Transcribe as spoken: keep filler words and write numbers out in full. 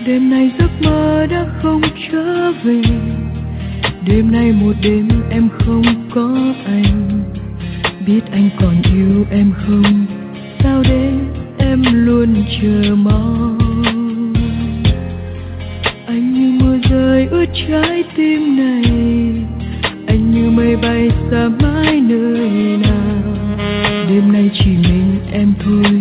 Đêm nay giấc mơ đã không trở về. Đêm nay một đêm em không có anh. Biết anh còn yêu em không? Sao để em luôn chờ mong. Anh như mưa rơi ướt trái tim này. Anh như mây bay xa mãi nơi nào. Đêm nay chỉ mình em thôi